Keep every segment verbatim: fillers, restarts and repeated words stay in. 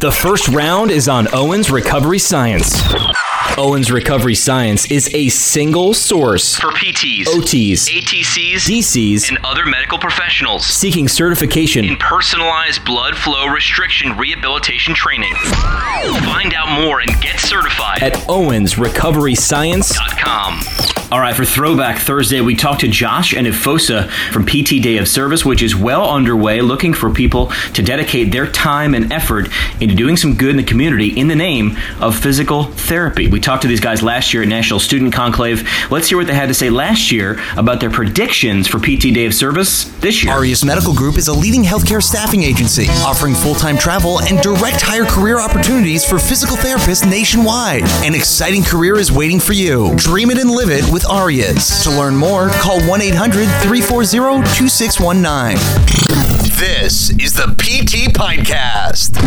The first round is on Owens Recovery Science. Owens Recovery Science is a single source for P Ts, O Ts, A T Cs, D Cs, and other medical professionals seeking certification in personalized blood flow restriction rehabilitation training. Find out more and get certified at owens recovery science dot com. All right, for Throwback Thursday, we talked to Josh and Ifosa from P T Day of Service, which is well underway, looking for people to dedicate their time and effort into doing some good in the community in the name of physical therapy. We talked to these guys last year at National Student Conclave. Let's hear what they had to say last year about their predictions for P T Day of Service this year. Aureus Medical Group is a leading healthcare staffing agency offering full-time travel and direct hire career opportunities for physical therapists nationwide. An exciting career is waiting for you. Dream it and live it with Aureus. To learn more, call one eight hundred three four zero two six one nine. This is the P T Podcast.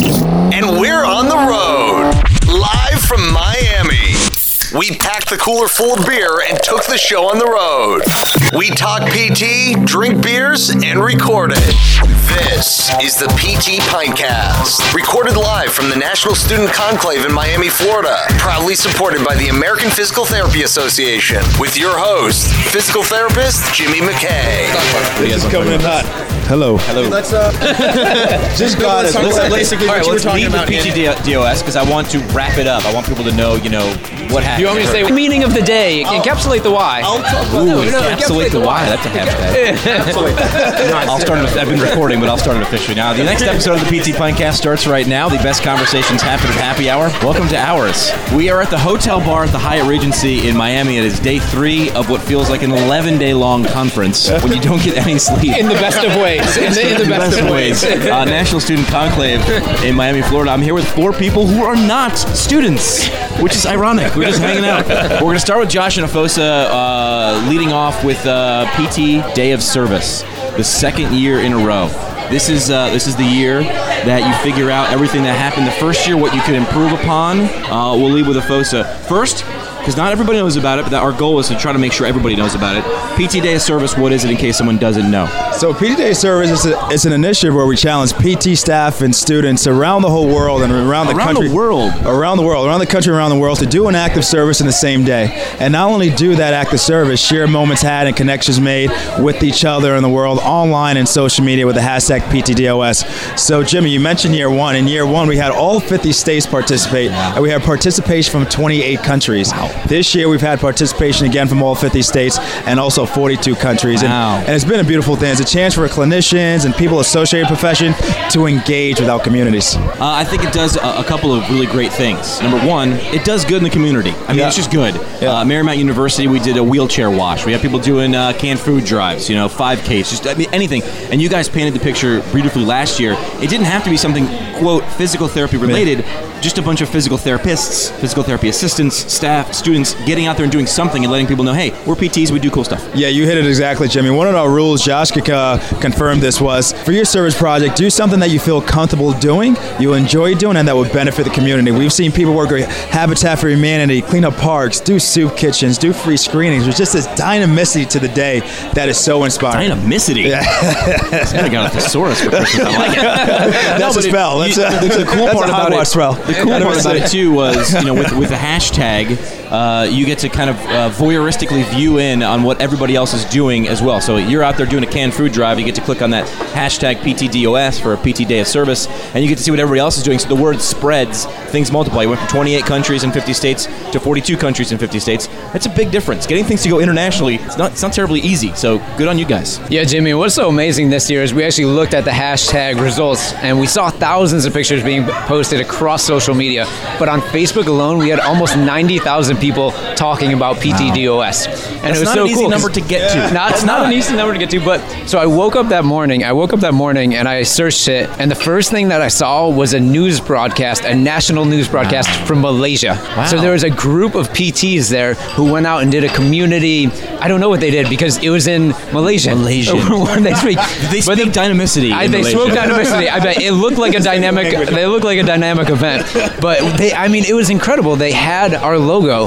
And we're on the road. Live from Miami. We packed the cooler full of beer and took the show on the road. We talk P T, drink beers, and record it. This is the P T Pintcast, recorded live from the National Student Conclave in Miami, Florida, proudly supported by the American Physical Therapy Association, with your host, physical therapist Jimmy McKay. This is coming in hot. Hello. Hello. Let's uh, just got us. Basically, all right, what you were let's talking lead about. with P T D O S because I want to wrap it up. I want people to know, you know, what happened. You want me to say the meaning of the day? I'll, encapsulate the why. I'll talk about Ooh, no, no, encapsulate the why. That's a hashtag. I'll start it. I've been recording, but I'll start it officially now. The next episode of the P T Pintcast starts right now. The best conversations happen at happy hour. Welcome to ours. We are at the hotel bar at the Hyatt Regency in Miami. It is day three of what feels like an eleven-day long conference when you don't get any sleep. In the best of ways. In the, in the best, best of ways. ways. uh, National Student Conclave in Miami, Florida. I'm here with four people who are not students, which is ironic. We're just hanging out. We're going to start with Josh and Ifosa, uh, leading off with uh, P T Day of Service, the second year in a row. This is uh, this is the year that you figure out everything that happened the first year, what you could improve upon. Uh, we'll lead with Ifosa first, because not everybody knows about it, but our goal is to try to make sure everybody knows about it. P T Day of Service, what is it in case someone doesn't know? So P T Day of Service is a, it's an initiative where we challenge P T staff and students around the whole world and around the around country. Around the world? Around the world. Around the country, around the world, to do an act of service in the same day. And not only do that act of service, share moments had and connections made with each other in the world, online and social media with the hashtag P T D O S. So Jimmy, you mentioned year one. In year one, we had all fifty states participate, wow. and we had participation from twenty-eight countries. Wow. This year, we've had participation again from all fifty states and also forty-two countries. Wow. And, and it's been a beautiful thing. It's a chance for clinicians and people associated with profession to engage with our communities. Uh, I think it does a, a couple of really great things. Number one, it does good in the community. I mean, yeah. it's just good. Yeah. Uh, Marymount University, we did a wheelchair wash. We have people doing uh, canned food drives, you know, five Ks, just I mean, anything. And you guys painted the picture beautifully last year. It didn't have to be something, quote, physical therapy related. Yeah. Just a bunch of physical therapists, physical therapy assistants, staff, students getting out there and doing something and letting people know, hey, we're P Ts, we do cool stuff. Yeah, you hit it exactly, Jimmy. One of our rules, Josh uh, confirmed this, was for your service project, do something that you feel comfortable doing, you enjoy doing, and that would benefit the community. We've seen people work with Habitat for Humanity, clean up parks, do soup kitchens, do free screenings. There's just this dynamicity to the day that is so inspiring. Dynamicity? Yeah. I got a thesaurus for Christmas. I like it. That's no, a spell. That's you, a, the, the cool that's part a about it. Spell. The cool part about it too was, you know, with with the hashtag, uh, you get to kind of uh, voyeuristically view in on what everybody else is doing as well. So you're out there doing a canned food drive, you get to click on that hashtag P T D O S for a P T Day of Service, and you get to see what everybody else is doing. So the word spreads, things multiply. You went from twenty-eight countries and fifty states to forty-two countries and fifty states. That's a big difference. Getting things to go internationally, it's not it's not terribly easy. So good on you guys. Yeah, Jimmy, what's so amazing this year is we actually looked at the hashtag results, and we saw thousands of pictures being posted across social media. But on Facebook alone, we had almost ninety thousand people talking about P T D O S. Wow. And That's it was not so an easy cool number to get to. Not, it's not, not an easy number to get to, but so I woke up that morning, I woke up that morning and I searched it, and the first thing that I saw was a news broadcast, a national news broadcast wow. from Malaysia. Wow. So there was a group of P Ts there who went out and did a community, I don't know what they did because it was in Malaysian. Malaysian. they speak, did they speak the, dynamicity I, in They Malaysia? spoke dynamicity. I bet it looked like a dynamic, they looked like a dynamic event. But they, I mean, it was incredible. They had our logo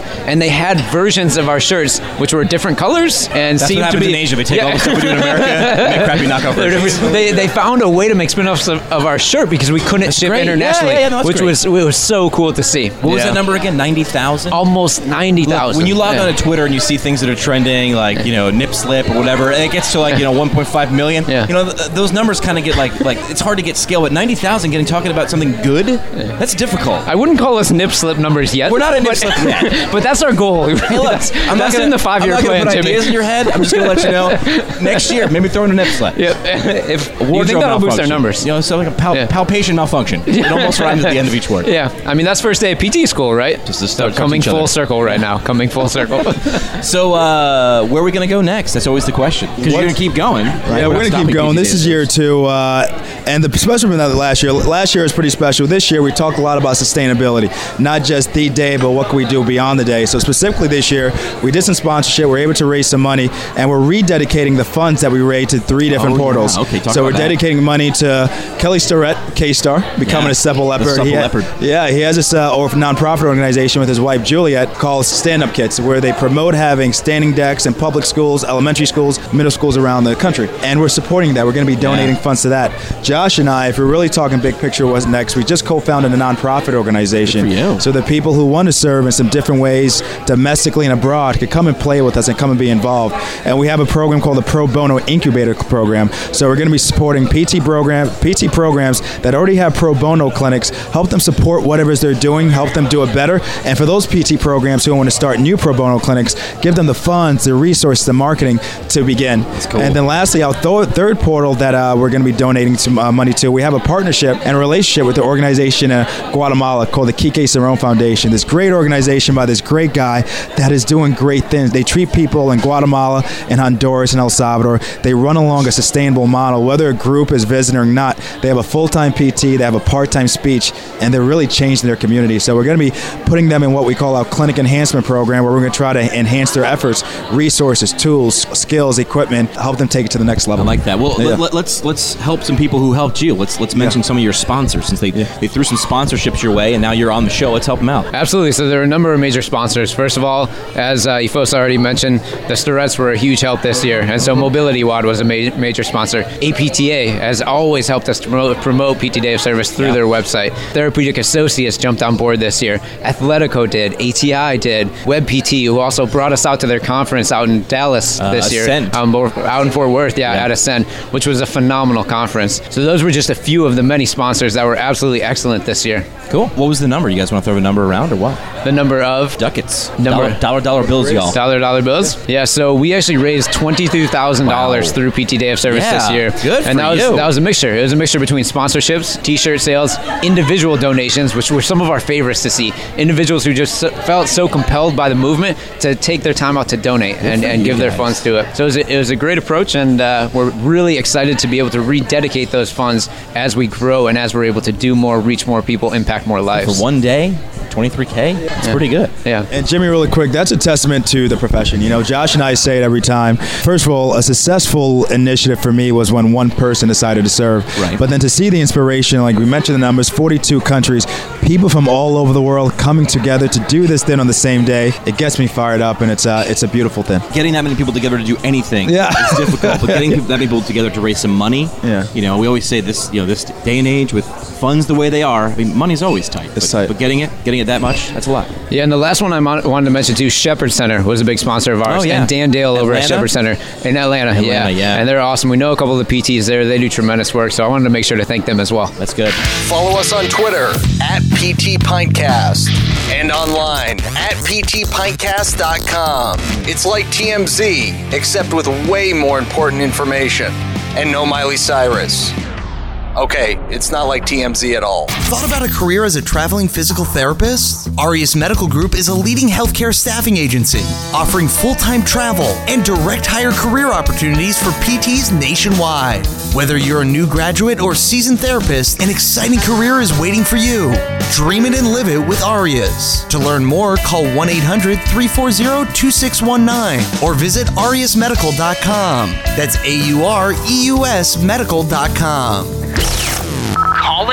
and they had versions of our shirts which were different colors and That's seemed what to happens be in Asia. They take Yeah. all the stuff we do in America and make crappy knockoff versions. they, they found a way to make spin-offs of, of our shirt because we couldn't That's ship great. internationally, Yeah, yeah, yeah, no, that's which great. was it was so cool to see. What was Yeah. that number again? ninety thousand? Almost ninety thousand. When you log yeah. on to Twitter and you see things that are trending, like, you know, nip slip or whatever, and it gets to like, you know, one point five million, Yeah. you know, th- those numbers kind of get like, like it's hard to get scale, but ninety thousand getting talking about something good, that's difficult. I wouldn't call us nip slip numbers yet. We're not a nip but- slip yet. But that's our goal. Hey, look, that's I'm not that's gonna, in the five-year I'm not plan, gonna put Jimmy. ideas in your head. I'm just going to let you know next year, maybe throw in a nip slip. Yeah, if you Wardrobe think that'll boost our malfunction. numbers. You know, so like a pal- Yeah. palpation malfunction. It almost rhymes at the end of each word. Yeah, I mean that's first day of P T school, right? Just to so start coming each other. full circle right now. Coming full circle. So, uh, where are we going to go next? That's always the question. Because you're going to keep going, right? Yeah, we're not going to stopping keep going. P T This Days. is year two, uh, and the special from that last year. Last year was pretty special. This year, we talked a lot about sustainability, not just the day, but what can we do beyond the day. So specifically this year, we did some sponsorship. We're able to raise some money, and we're rededicating the funds that we raised to three different Oh, yeah. portals. Okay, talk so we're about that. dedicating money to Kelly Starrett, K-Star, becoming Yeah, a Supple the Leopard. Supple He ha- Leopard. Yeah, he has this uh, or nonprofit organization with his wife Juliet called Stand Up Kits, where they promote having standing decks in public schools, elementary schools, middle schools around the country, and we're supporting that. We're going to be donating Yeah. funds to that. Josh and I, if we're really talking big picture, what's next? We just co-founded a nonprofit organization, Good for you. so the people who want to serve in some different ways, domestically and abroad, could come and play with us and come and be involved. And we have a program called the Pro Bono Incubator Program. So we're going to be supporting P T program, P T programs that already have pro bono clinics, help them support whatever it is they're doing, help them do it better. And for those P T programs who want to start new pro bono clinics, give them the funds, the resources, the marketing to begin. cool. And then lastly, our th- third portal that uh, we're going to be donating some uh, money to, we have a partnership and a relationship with the organization in Guatemala called the Quique Cerrón Foundation. This great organization by this great guy that is doing great things. They treat people in Guatemala, in Honduras, and El Salvador. They run along a sustainable model. Whether a group is visiting or not, they have a full-time P T, they have a part-time speech, and they're really changing their community. So we're going to be putting them in what we call our clinic enhancement program, where we're going to try to enhance their efforts, resources, tools, skills, equipment, help them take it to the next level. I like that. Well, Yeah. let, let, let's let's help some people who helped you. Let's let's mention Yeah. some of your sponsors, since they they threw some sponsorships your way, and now you're on the show. Let's help them out. Absolutely. So there are a number of major sponsors. First of all, as uh, Ifos already mentioned, the Starretts were a huge help this year, and so Mobility W A D was a ma- major sponsor. A P T A has always helped us to promote, promote P T Day of Service through Yeah. their website. Therapeutic Associates jumped on board this year. Athletico did. A T I did. WebPT, who also brought us out to their conference out in Dallas Uh, this year, Ascend. out in, Bo- out in Fort Worth, yeah, Yeah. at Ascend, which was a phenomenal conference. So those were just a few of the many sponsors that were absolutely excellent this year. Cool. What was the number? You guys want to throw a number around or what? The number of Ducats. Number- dollar dollar, dollar bills, y'all. Dollar dollar bills? Yeah, so we actually raised twenty-two thousand dollars Wow. through P T Day of Service Yeah, this year. good And for that was you. that was a mixture. It was a mixture between sponsorships, t-shirt sales, individual donations, which were some of our favorites to see. Individuals who just so, felt so compelled by the movement to take their time out to donate and, for and you give their guys. funds to it. So it was, a, it was a great approach, and uh, we're really excited to be able to rededicate those funds as we grow and as we're able to do more, reach more people, impact more lives. For one day, twenty-three K? That's pretty good. Yeah. And Jimmy, really quick, that's a testament to the profession. You know, Josh and I say it every time. First of all, a successful initiative for me was when one person decided to serve. Right. But then to see the inspiration, like we mentioned the numbers, forty-two countries, people from all over the world coming together to do this thing on the same day, it gets me fired up, and it's uh, it's a beautiful thing. Getting that many people together to do anything Yeah. is difficult, but getting that many people together to raise some money, Yeah. you know, we always say this, you know, this day and age with funds the way they are, I mean, money's always tight. It's but, tight. but getting it, getting it that much, that's a lot. Yeah, and the last one I mon- wanted to mention too, Shepherd Center was a big sponsor of ours. Oh, yeah. And Dan Dale over at Atlanta? Shepherd Center in Atlanta. Atlanta, yeah. yeah. And they're awesome. We know a couple of the P Ts there. They do tremendous work, so I wanted to make sure to thank them as well. That's good. Follow us on Twitter at P T Pintcast and online at P T Pintcast dot com. It's like T M Z, except with way more important information. And no Miley Cyrus. Okay, it's not like T M Z at all. Thought about a career as a traveling physical therapist? Arias Medical Group is a leading healthcare staffing agency offering full-time travel and direct hire career opportunities for P Ts nationwide. Whether you're a new graduate or seasoned therapist, an exciting career is waiting for you. Dream it and live it with Arias. To learn more, call one eight hundred, three four zero, two six one nine or visit arias medical dot com. That's A U R E U S medical dot com. Calling all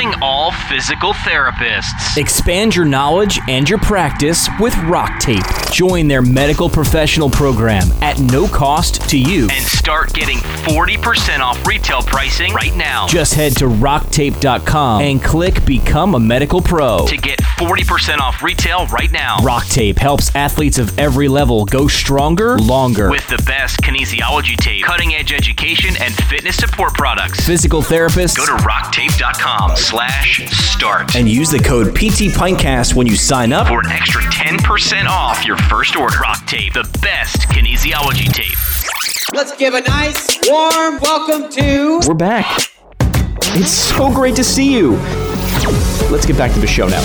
all physical therapists. Expand your knowledge and your practice with RockTape. Join their medical professional program at no cost to you. And start getting forty percent off retail pricing right now. Just head to rock tape dot com and click Become a Medical Pro to get forty percent off retail right now. RockTape helps athletes of every level go stronger, longer. With the best kinesiology tape, cutting-edge education, and fitness support products. Physical therapists, go to rock tape dot com slash start and use the code P T Pintcast when you sign up for an extra ten percent off your first order. RockTape, the best kinesiology tape. Let's give a nice, warm welcome to... We're back. It's so great to see you. Let's get back to the show now.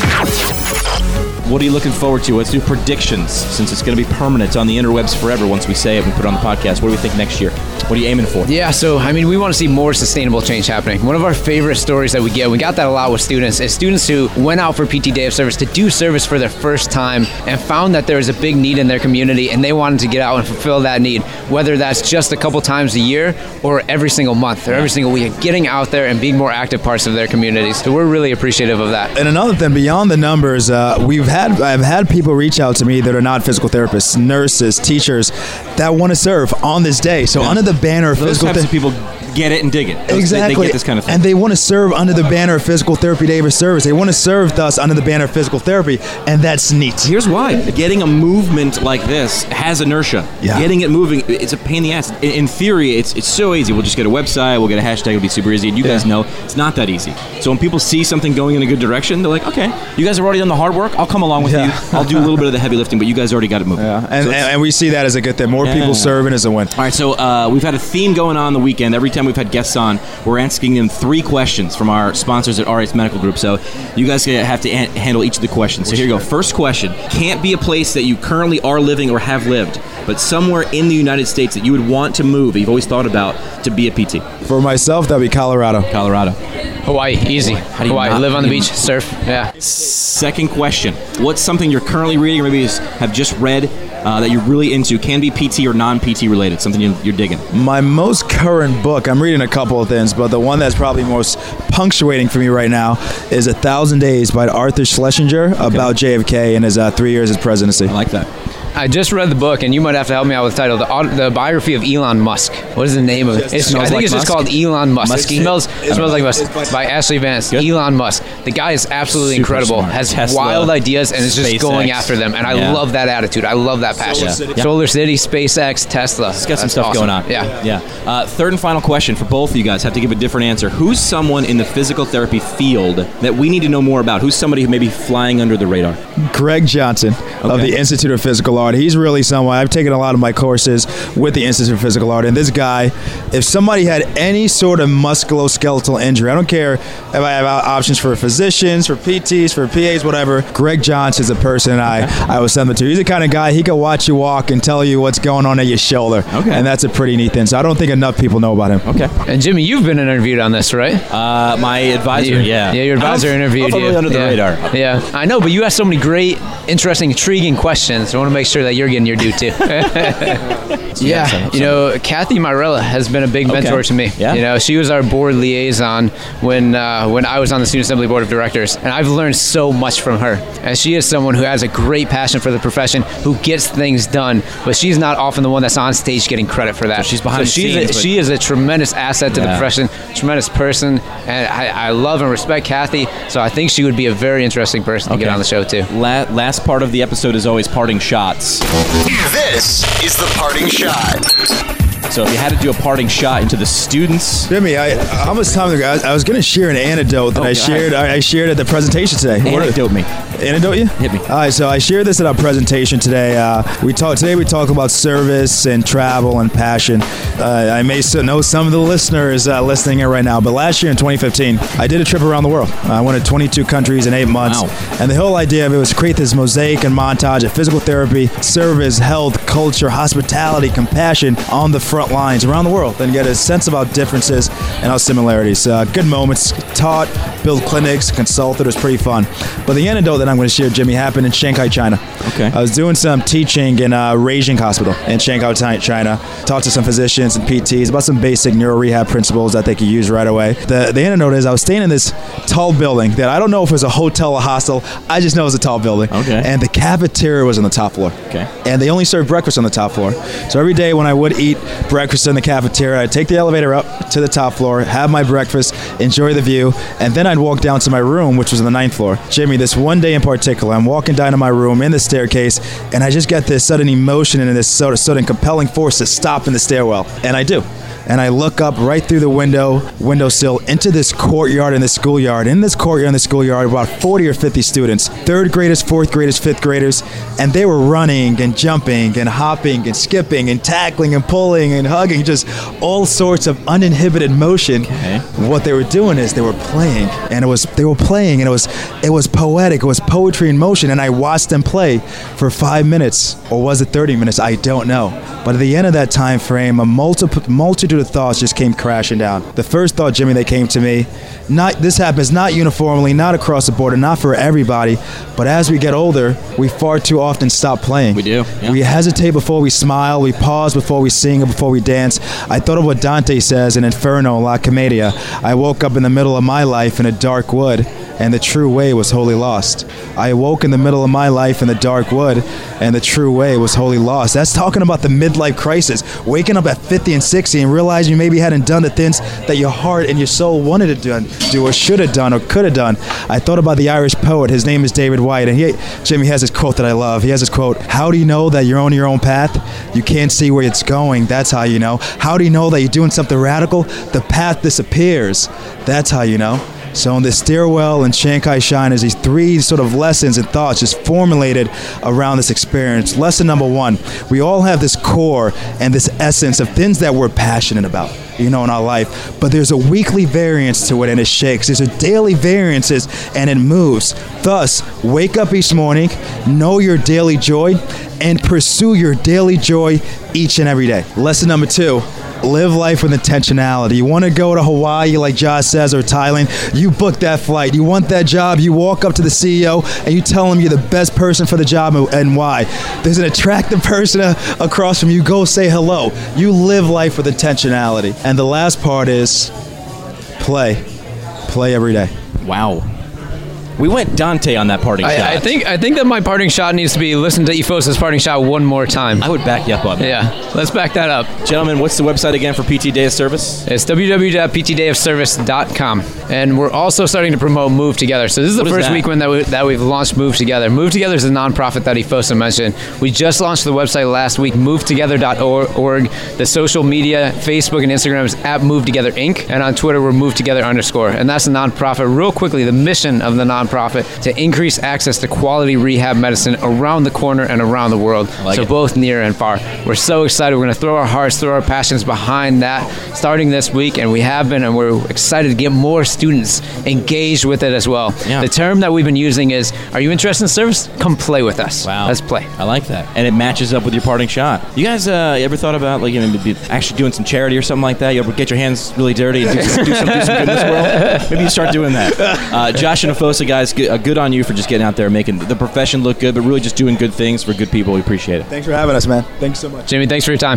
What are you looking forward to? Let's do predictions, since it's going to be permanent on the interwebs forever once we say it and we put it on the podcast. What do we think next year? What are you aiming for? Yeah, so, I mean, we want to see more sustainable change happening. One of our favorite stories that we get, we got that a lot with students, is students who went out for P T Day of Service to do service for their first time and found that there was a big need in their community and they wanted to get out and fulfill that need, whether that's just a couple times a year or every single month or every single week, getting out there and being more active parts of their communities. So we're really appreciative of that. And another thing, beyond the numbers, uh, we've had I've had people reach out to me that are not physical therapists, nurses, teachers, that want to serve on this day. So yeah. under the banner of Those physical types therapy, of people get it and dig it. Those, exactly. They, they get this kind of thing. And they want to serve under the banner of Physical Therapy Day of Service. They want to serve thus under the banner of physical therapy, and that's neat. Here's why. Getting a movement like this has inertia. Yeah. Getting it moving, it's a pain in the ass. In, in theory, it's it's so easy. We'll just get a website, we'll get a hashtag, it'll be super easy. And you guys Yeah. know it's not that easy. So when people see something going in a good direction, they're like, okay, you guys have already done the hard work. I'll come along with Yeah. you. I'll do a little bit of the heavy lifting, but you guys already got it moving. Yeah, and, So and, it's- and we see that as a good thing. More Yeah. people serving is a win. All right, so uh, we've had a theme going on the weekend. Every time we've had guests on, we're asking them three questions from our sponsors at R H Medical Group. So you guys have to an- handle each of the questions. So here you go. First question. Can't be a place that you currently are living or have lived, but somewhere in the United States that you would want to move, that you've always thought about to be a P T. For myself, that would be Colorado. Colorado. Hawaii, easy. do you Hawaii, not- live on the you- beach, surf, yeah. Second question. What's something you're currently reading or maybe just have just read uh, that you're really into? Can be P T or non-P T related, something you- you're digging. My most current book, I'm reading a couple of things, but the one that's probably most punctuating for me right now is A Thousand Days by Arthur Schlesinger about J F K and his uh, three years as presidency. I like that. I just read the book, and you might have to help me out with the title. The, aut- the biography of Elon Musk. What is the name of it? It's, I Smells think Like it's just Musk? called Elon Musk. Musky? It smells, it smells like Musk. it's by- By Ashley Vance. Good. Elon Musk. The guy is absolutely Super incredible. smart. Has Tesla, wild ideas, and is just SpaceX. going after them. And I Yeah. love that attitude. I love that passion. Solar City. Solar City, SpaceX, Tesla. It's got some That's stuff awesome. going on. Yeah. Yeah. Uh, third and final question for both of you guys. Have to give a different answer. Who's someone in the physical therapy field that we need to know more about? Who's somebody who may be flying under the radar? Greg Johnson of Okay. the Institute of Physical Art. He's really someone. I've taken a lot of my courses with the Institute of Physical Art, and this guy, if somebody had any sort of musculoskeletal injury, I don't care if I have options for physicians, for P Ts, for P As, whatever, Greg Johnson's a person I, I would send them to. He's the kind of guy, he can watch you walk and tell you what's going on at your shoulder. Okay. And that's a pretty neat thing. So I don't think enough people know about him. Okay. And Jimmy, you've been interviewed on this, right? Uh, my advisor, You- yeah. Yeah, your I don't- advisor I don't interviewed know if I'm you. really under the yeah. radar. Yeah, I know, but you asked so many great, interesting, intriguing questions. I want to make sure that you're getting your due too. yeah, some- you know, Kathy Myrella has been a big mentor Okay. to me. Yeah. You know, she was our board liaison when uh, when I was on the Student Assembly Board of Directors, and I've learned so much from her. And she is someone who has a great passion for the profession, who gets things done, but she's not often the one that's on stage getting credit for that. So she's behind the she's scenes, A, but- she is a tremendous asset to the Yeah. profession, tremendous person, and I, I love and respect Kathy. So I think she would be a very interesting person to get Okay. on the show too. La- last part of the episode is always parting shots. This is the parting shot. So if you had to do a parting shot into the students, Jimmy, I, how much time ago? I, I was going to share an anecdote that Oh, I go shared. I, I shared at the presentation today. What- anecdote me. Anecdote you? Hit me. All right, so I shared this at our presentation today. Uh, we talk today. We talk about service and travel and passion. Uh, I may so know some of the listeners uh, listening in right now, but last year in twenty fifteen, I did a trip around the world. I went to twenty-two countries in eight months, Wow. and the whole idea of it was to create this mosaic and montage of physical therapy, service, health, culture, hospitality, compassion on the front lines around the world and get a sense of our differences and our similarities. Uh, good moments, taught, built clinics, consulted. It was pretty fun. But the anecdote that I'm going to share, Jimmy, happened in Shanghai, China. Okay. I was doing some teaching in a Beijing hospital in Shanghai, China. Talked to some physicians and P Ts about some basic neuro rehab principles that they could use right away. The the anecdote is I was staying in this tall building that I don't know if it was a hotel or hostel. I just know it was a tall building. Okay. And the cafeteria was on the top floor. Okay. And they only served breakfast on the top floor. So every day when I would eat breakfast in the cafeteria, I'd take the elevator up to the top floor, have my breakfast, enjoy the view, and then I'd walk down to my room, which was on the ninth floor. Jimmy, this one day in particular, I'm walking down to my room in the staircase, and I just get this sudden emotion and this sort of sudden compelling force to stop in the stairwell. And I do. And I look up right through the window, windowsill, into this courtyard in this schoolyard. In this courtyard in the schoolyard, about forty or fifty students, third graders, fourth graders, fifth graders, and they were running and jumping and hopping and skipping and tackling and pulling and hugging, just all sorts of uninhibited motion. Okay. What they were doing is they were playing, and it was they were playing, and it was it was poetic. It was poetry in motion, and I watched them play for five minutes, or was it thirty minutes? I don't know. But at the end of that time frame, a multi- multitude of thoughts just came crashing down. The first thought, Jimmy, that came to me, not this happens not uniformly, not across the board, and not for everybody, but as we get older, we far too often stop playing. We do. Yeah. We hesitate before we smile, we pause before we sing, or before we dance. I thought of what Dante says in Inferno, La Commedia. I woke up in the middle of my life in a dark wood, and the true way was wholly lost. I awoke in the middle of my life in the dark wood, and the true way was wholly lost. That's talking about the midlife crisis. Waking up at fifty and sixty and realizing you maybe hadn't done the things that your heart and your soul wanted to do, do or should have done or could have done. I thought about the Irish poet. His name is David White, and he, Jimmy has this quote that I love. He has this quote, "How do you know that you're on your own path? You can't see where it's going. That's how you know. How do you know that you're doing something radical? The path disappears. That's how you know." So in this stairwell in Shanghai Shine, there's these three sort of lessons and thoughts just formulated around this experience. Lesson number one, we all have this core and this essence of things that we're passionate about, you know, in our life. But there's a weekly variance to it, and it shakes. There's a daily variances, and it moves. Thus, wake up each morning, know your daily joy, and pursue your daily joy each and every day. Lesson number two, live life with intentionality. You want to go to Hawaii, like Josh says, or Thailand, you book that flight. You want that job, you walk up to the C E O and you tell him you're the best person for the job and why. There's an attractive person uh, across from you, go say hello. You live life with intentionality. And the last part is play. Play every day. Wow. We went Dante on that parting I, shot. I think I think that my parting shot needs to be listen to Efosa's parting shot one more time. I would back you up on that. Yeah, let's back that up. Gentlemen, what's the website again for P T Day of Service? It's w w w dot p t day of service dot com. And we're also starting to promote Move Together. So this is the What is first that? weekend that, we, that we've launched Move Together. Move Together is a nonprofit that Efosa mentioned. We just launched the website last week, move together dot org. The social media, Facebook and Instagram is at Move Together Incorporated. And on Twitter, we're Move Together underscore. And that's a nonprofit. Real quickly, the mission of the nonprofit to increase access to quality rehab medicine around the corner and around the world. like so it. both near and far. We're so excited. We're going to throw our hearts, throw our passions behind that starting this week, and we have been, and we're excited to get more students engaged with it as well. Yeah. The term that we've been using is, are you interested in service? Come play with us. Wow. Let's play. I like that. And it matches up with your parting shot. You guys uh, ever thought about like you know, maybe actually doing some charity or something like that? You ever get your hands really dirty and do some, do some, do some good in this world? Maybe you start doing that. Uh, Josh and Efosa, guys, good, uh, good on you for just getting out there and making the profession look good, but really just doing good things for good people. We appreciate it. Thanks for having us, man. Thanks so much. Jimmy, thanks for your time.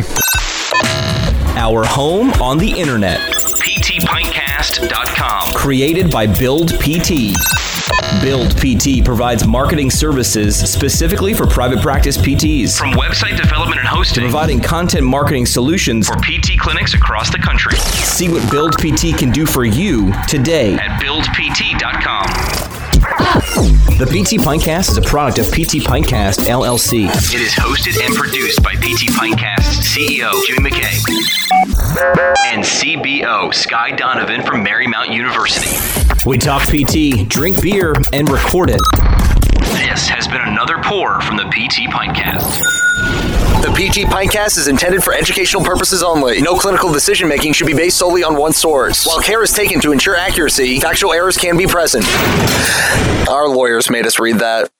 Our home on the internet. p t pintcast dot com. Created by Build P T. Build P T provides marketing services specifically for private practice P Ts. From website development and hosting to providing content marketing solutions for P T clinics across the country. See what Build P T can do for you today at build p t dot com. The P T Pintcast is a product of P T Pintcast, L L C. It is hosted and produced by P T Pintcast C E O Jimmy McKay and C B O Sky Donovan from Marymount University. We talk P T, drink beer, and record it. This has been another pour from the P T Pintcast. The P T Pintcast is intended for educational purposes only. No clinical decision-making should be based solely on one source. While care is taken to ensure accuracy, factual errors can be present. Our lawyers made us read that.